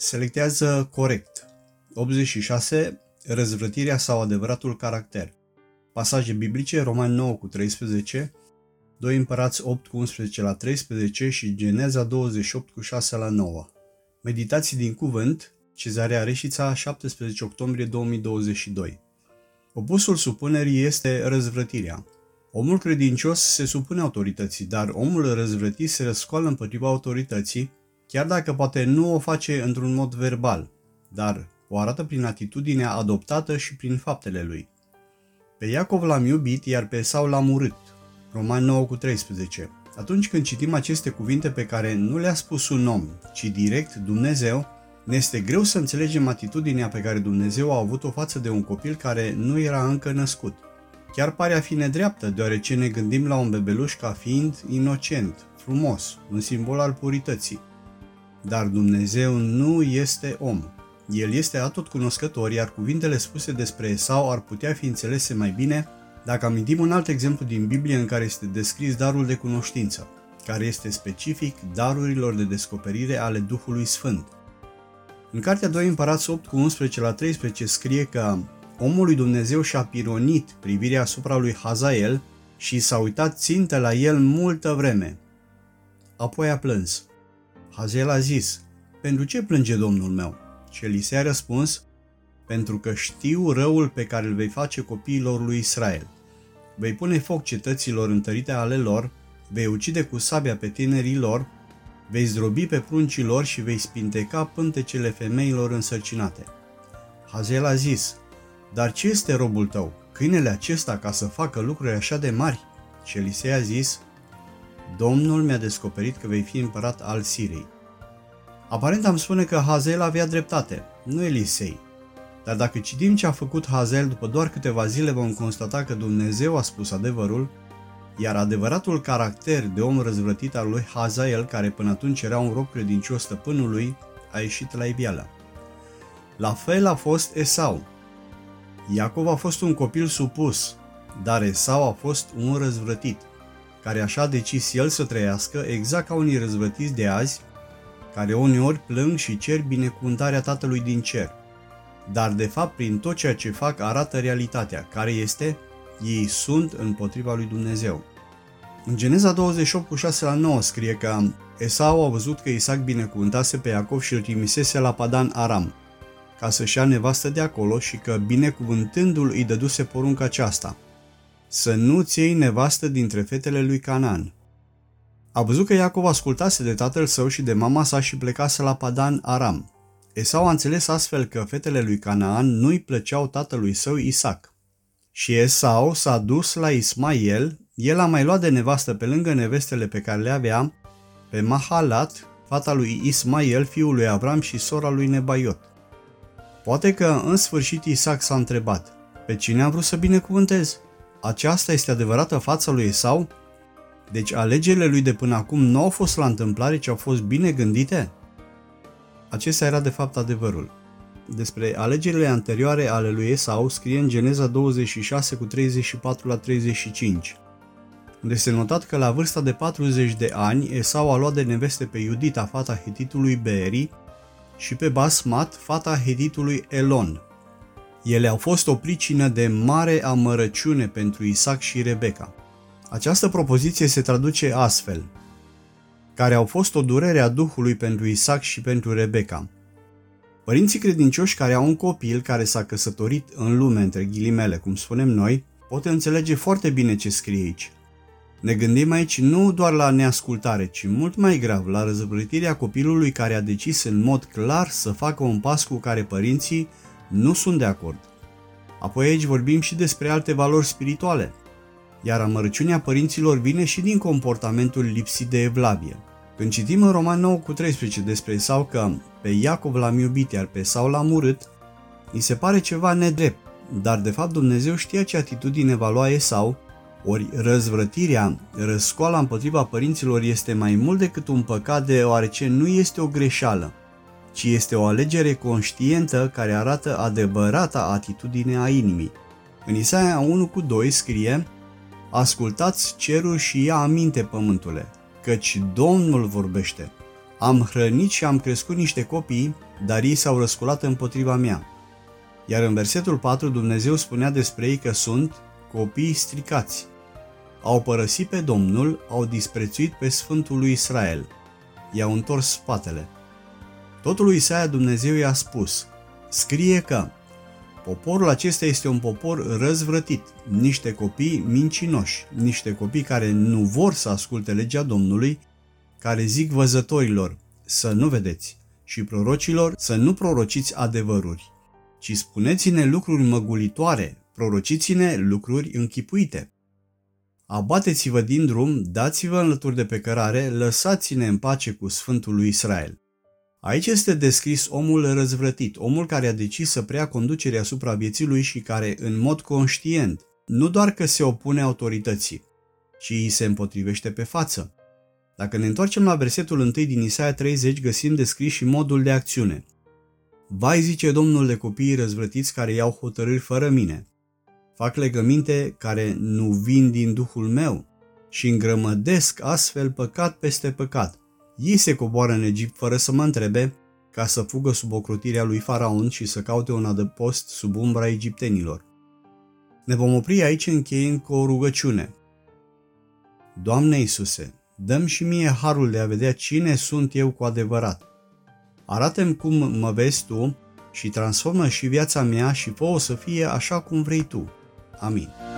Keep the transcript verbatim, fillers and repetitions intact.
Selectează corect. optzeci și șase. Răzvrătirea sau adevăratul caracter. Pasaje biblice: Romani nouă cu treisprezece, doi Împărați opt cu unsprezece la treisprezece și Geneza douăzeci și opt cu șase la nouă. Meditații din cuvânt: Cezarea Reșița, șaptesprezece octombrie două mii douăzeci și doi. Opusul supunerii este răzvrătirea. Omul credincios se supune autorității, dar omul răzvrătit se răscoală împotriva autorității, chiar dacă poate nu o face într-un mod verbal, dar o arată prin atitudinea adoptată și prin faptele lui. Pe Iacov l-am iubit, iar pe Esau l-am urât. Romani nouă cu treisprezece. Atunci când citim aceste cuvinte pe care nu le-a spus un om, ci direct Dumnezeu, ne este greu să înțelegem atitudinea pe care Dumnezeu a avut-o față de un copil care nu era încă născut. Chiar pare a fi nedreaptă, deoarece ne gândim la un bebeluș ca fiind inocent, frumos, un simbol al purității. Dar Dumnezeu nu este om. El este atotcunoscător, iar cuvintele spuse despre Esau ar putea fi înțelese mai bine dacă amintim un alt exemplu din Biblie în care este descris darul de cunoștință, care este specific darurilor de descoperire ale Duhului Sfânt. În cartea doi Împărați opt cu unsprezece la treisprezece scrie că omul lui Dumnezeu și-a pironit privirea asupra lui Hazael și s-a uitat țintă la el multă vreme. Apoi a plâns. Hazael a zis: „Pentru ce plânge Domnul meu?” Și Elisei a răspuns: „Pentru că știu răul pe care îl vei face copiilor lui Israel. Vei pune foc cetăților întărite ale lor, vei ucide cu sabia pe tinerii lor, vei zdrobi pe pruncii lor și vei spinteca pântecele femeilor însărcinate.” Hazael a zis: „Dar ce este robul tău, câinele acesta, ca să facă lucruri așa de mari?” Și Elisei a zis: „Domnul mi-a descoperit că vei fi împărat al Siriei.” Aparent am spune că Hazael avea dreptate, nu Elisei. Dar dacă citim ce a făcut Hazael după doar câteva zile, vom constata că Dumnezeu a spus adevărul, iar adevăratul caracter de om răzvrătit al lui Hazael, care până atunci era un rob credincios stăpânului, a ieșit la iveală. La fel a fost Esau. Iacov a fost un copil supus, dar Esau a fost un răzvrătit, care așa a decis el să trăiască, exact ca unii răzvrătiți de azi, care uneori plâng și cer binecuvântarea Tatălui din cer. Dar de fapt prin tot ceea ce fac arată realitatea, care este: ei sunt împotriva lui Dumnezeu. În Geneza douăzeci și opt cu șase la nouă scrie că Esau a văzut că Isaac binecuvântase pe Iacov și îl trimisese la Padan Aram, ca să-și ia nevastă de acolo, și că binecuvântându-l îi dăduse porunca aceasta: să nu-ți iei nevastă dintre fetele lui Canaan. A văzut că Iacov ascultase de tatăl său și de mama sa și plecase la Padan Aram. Esau a înțeles astfel că fetele lui Canaan nu-i plăceau tatălui său Isaac. Și Esau s-a dus la Ismael, el a mai luat de nevastă pe lângă nevestele pe care le avea pe Mahalat, fata lui Ismael, fiul lui Avram și sora lui Nebaiot. Poate că în sfârșit Isaac s-a întrebat: pe cine am vrut să binecuvântez? Aceasta este adevărata fața lui Esau? Deci alegerile lui de până acum nu au fost la întâmplare, ci au fost bine gândite? Acesta era de fapt adevărul. Despre alegerile anterioare ale lui Esau scrie în Geneza douăzeci și șase cu treizeci și patru la treizeci și cinci, unde este notat că la vârsta de patruzeci de ani Esau a luat de neveste pe Iudita, fata hetitului Beeri, și pe Basmat, fata hetitului Elon. Ele au fost o pricină de mare amărăciune pentru Isaac și Rebecca. Această propoziție se traduce astfel: care au fost o durere a Duhului pentru Isaac și pentru Rebecca. Părinții credincioși care au un copil care s-a căsătorit în lume, între ghilimele, cum spunem noi, pot înțelege foarte bine ce scrie aici. Ne gândim aici nu doar la neascultare, ci mult mai grav la răzvrătirea copilului care a decis în mod clar să facă un pas cu care părinții nu sunt de acord. Apoi aici vorbim și despre alte valori spirituale, iar amărăciunea părinților vine și din comportamentul lipsit de evlavie. Când citim în Romani nouă cu treisprezece despre Esau că pe Iacov l-am iubit, iar pe Esau l-am urât, îi se pare ceva nedrept, dar de fapt Dumnezeu știa ce atitudine va lua Esau, ori răzvrătirea, răscoala împotriva părinților este mai mult decât un păcat, deoarece nu este o greșeală, ci este o alegere conștientă care arată adevărata atitudine a inimii. În Isaia unu cu doi scrie: ascultați cerul și ia aminte, pământule, căci Domnul vorbește. Am hrănit și am crescut niște copii, dar ei s-au răsculat împotriva mea. Iar în versetul patru Dumnezeu spunea despre ei că sunt copii stricați. Au părăsit pe Domnul, au disprețuit pe Sfântul lui Israel. I-au întors spatele. Totul lui Isaia Dumnezeu i-a spus: scrie că poporul acesta este un popor răzvrătit, niște copii mincinoși, niște copii care nu vor să asculte legea Domnului, care zic văzătorilor să nu vedeți și prorocilor să nu prorociți adevăruri, ci spuneți-ne lucruri măgulitoare, prorociți-ne lucruri închipuite. Abateți-vă din drum, dați-vă în lături de pe cărare, lăsați-ne în pace cu Sfântul lui Israel. Aici este descris omul răzvrătit, omul care a decis să preia conducerea asupra vieții lui și care, în mod conștient, nu doar că se opune autorității, ci îi se împotrivește pe față. Dacă ne întoarcem la versetul unu din Isaia treizeci, găsim descris și modul de acțiune. Vai, zice Domnul, de copiii răzvrătiți care iau hotărâri fără mine. Fac legăminte care nu vin din Duhul meu și îngrămădesc astfel păcat peste păcat. Ei se coboară în Egipt fără să mă întrebe, ca să fugă sub ocrotirea lui Faraon și să caute un adăpost sub umbra egiptenilor. Ne vom opri aici încheiind cu o rugăciune. Doamne Iisuse, dă-mi și mie harul de a vedea cine sunt eu cu adevărat. Arată-mi cum mă vezi Tu și transformă și viața mea și fă-o să fie așa cum vrei Tu. Amin.